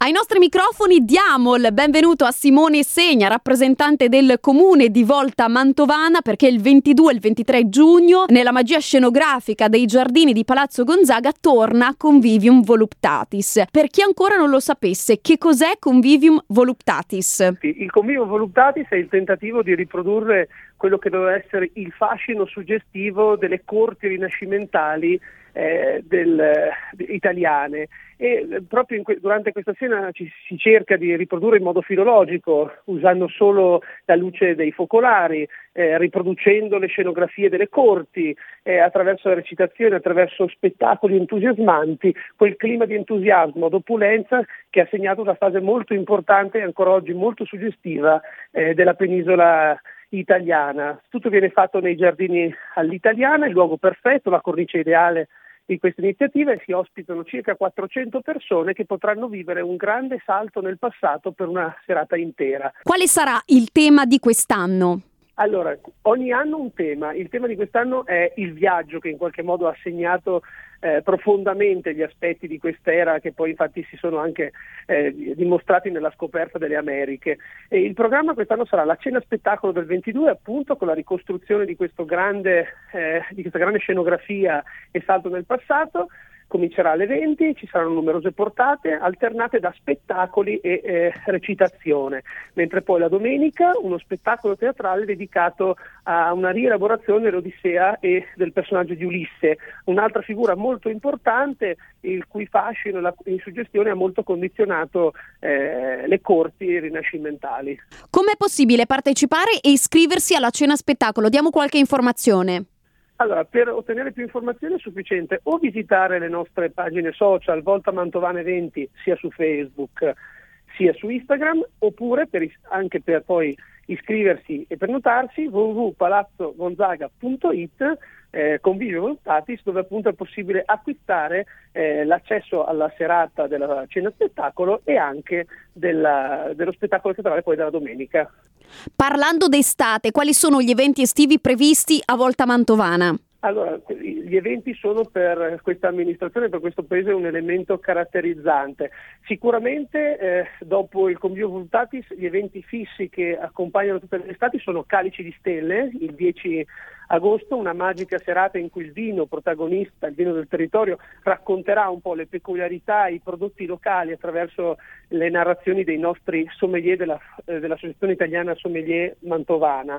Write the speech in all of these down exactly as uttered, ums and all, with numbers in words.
Ai nostri microfoni diamo il benvenuto a Simone Segna, rappresentante del comune di Volta Mantovana, perché il ventidue e il ventitré giugno nella magia scenografica dei giardini di Palazzo Gonzaga torna Convivium Voluptatis. Per chi ancora non lo sapesse, che cos'è Convivium Voluptatis? Il Convivium Voluptatis è il tentativo di riprodurre quello che doveva essere il fascino suggestivo delle corti rinascimentali eh, del, eh, italiane. E proprio in que- durante questa scena ci si cerca di riprodurre in modo filologico, usando solo la luce dei focolari, eh, riproducendo le scenografie delle corti, eh, attraverso la recitazione, attraverso spettacoli entusiasmanti, quel clima di entusiasmo, d'opulenza che ha segnato una fase molto importante e ancora oggi molto suggestiva eh, della penisola italiana. Tutto viene fatto nei giardini all'italiana, il luogo perfetto, la cornice ideale di questa iniziativa, e si ospitano circa quattrocento persone che potranno vivere un grande salto nel passato per una serata intera. Quale sarà il tema di quest'anno? Allora, ogni anno un tema. Il tema di quest'anno è il viaggio, che in qualche modo ha segnato eh, profondamente gli aspetti di quest'era, che poi infatti si sono anche eh, dimostrati nella scoperta delle Americhe. E il programma quest'anno sarà la cena spettacolo del ventidue, appunto con la ricostruzione di questo grande, eh, di questa grande scenografia e salto nel passato. Comincerà alle venti, ci saranno numerose portate alternate da spettacoli e eh, recitazione, mentre poi la domenica uno spettacolo teatrale dedicato a una rielaborazione dell'Odissea e del personaggio di Ulisse, un'altra figura molto importante, il cui fascino e la in suggestione ha molto condizionato eh, le corti rinascimentali. Com'è possibile partecipare e iscriversi alla cena spettacolo? Diamo qualche informazione. Allora, per ottenere più informazioni è sufficiente o visitare le nostre pagine social, Volta Mantovana Eventi, sia su Facebook sia su Instagram, oppure per, anche per poi iscriversi e prenotarsi w w w punto palazzo gonzaga punto i t eh, Convivium Voluptatis, dove appunto è possibile acquistare eh, l'accesso alla serata della cena spettacolo e anche della, dello spettacolo teatrale poi della domenica. Parlando d'estate, quali sono gli eventi estivi previsti a Volta Mantovana? Allora, gli eventi sono per questa amministrazione, per questo paese, un elemento caratterizzante. Sicuramente eh, dopo il Convivium Voluptatis gli eventi fissi che accompagnano tutte le estati sono Calici di Stelle, il dieci agosto, una magica serata in cui il vino protagonista, il vino del territorio, racconterà un po' le peculiarità, i prodotti locali attraverso le narrazioni dei nostri sommelier della, eh, dell'Associazione Italiana Sommelier Mantovana.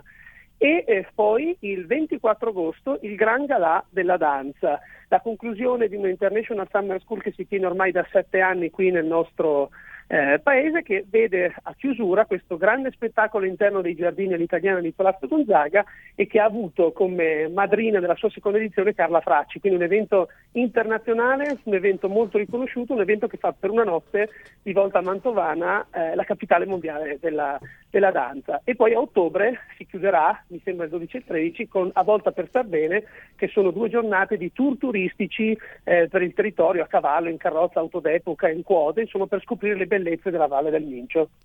E eh, poi il ventiquattro agosto il Gran Galà della danza, la conclusione di una International Summer School che si tiene ormai da sette anni qui nel nostro eh, paese, che vede a chiusura questo grande spettacolo interno dei giardini all'italiana di Palazzo Gonzaga e che ha avuto come madrina della sua seconda edizione Carla Fracci, quindi un evento internazionale, un evento molto riconosciuto, un evento che fa per una notte di Volta Mantovana eh, la capitale mondiale della della danza. E poi a ottobre si chiuderà, mi sembra il dodici e tredici, con A Volta per star bene, che sono due giornate di tour turistici eh, per il territorio, a cavallo, in carrozza, auto d'epoca, in quad, insomma per scoprire le bellezze della Valle del Mincio.